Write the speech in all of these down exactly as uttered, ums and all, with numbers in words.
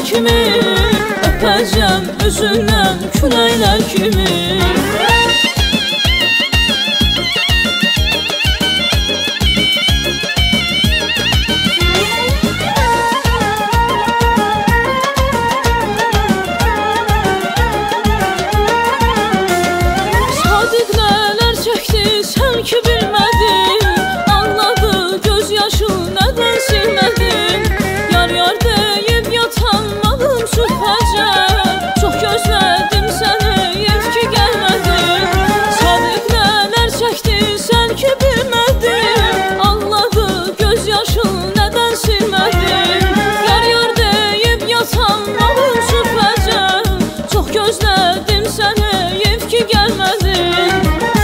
kimi, öpəcəm üzündən küləklər kimi. Sən ki bilmədin, ağladı göz yaşın, nədən silmədin? Yar yar deyib yatanmadım sübhəcə, çox gözlədim səni, ev ki gəlmədin. Sadiq nələr çəkdi, sən ki bilmədin, ağladı göz yaşın, nədən silmədin? Yar yar deyib yatanmadım sübhəcə, çox gözlədim səni, ev ki gəlmədin.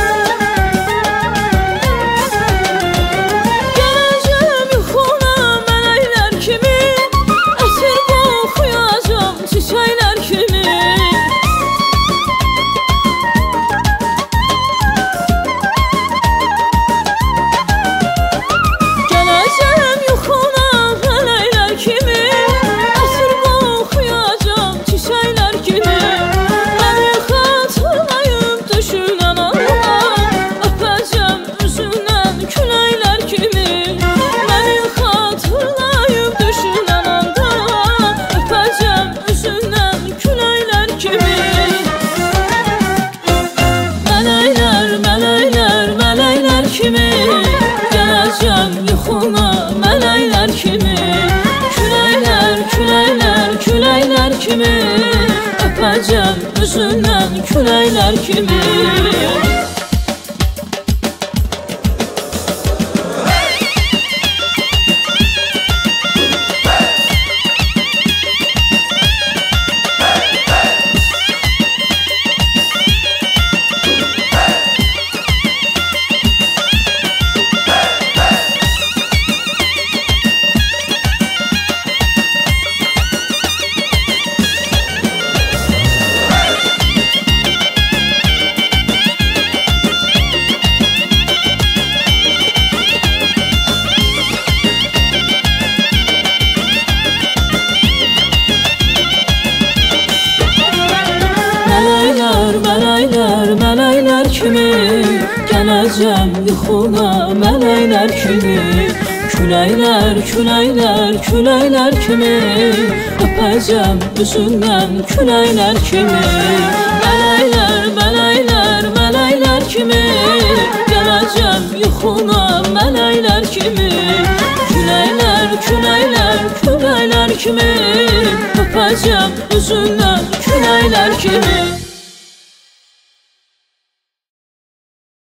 Gələcəm yuxuna mələklər kimi, küləklər, küləklər, küləklər kimi, öpəcəm üzündən küləklər kimi. Mələklər, mələklər, mələklər kimi, gələcəm yuxuna mələklər kimi. Küləklər, küləklər, küləklər kimi, öpəcəm üzündən küləklər kimi. Mələklər, mələklər, mələklər kimi, gələcəm yuxuna mələklər kimi. Küləklər, küləklər, küləklər kimi, öpəcəm üzündən küləklər kimi.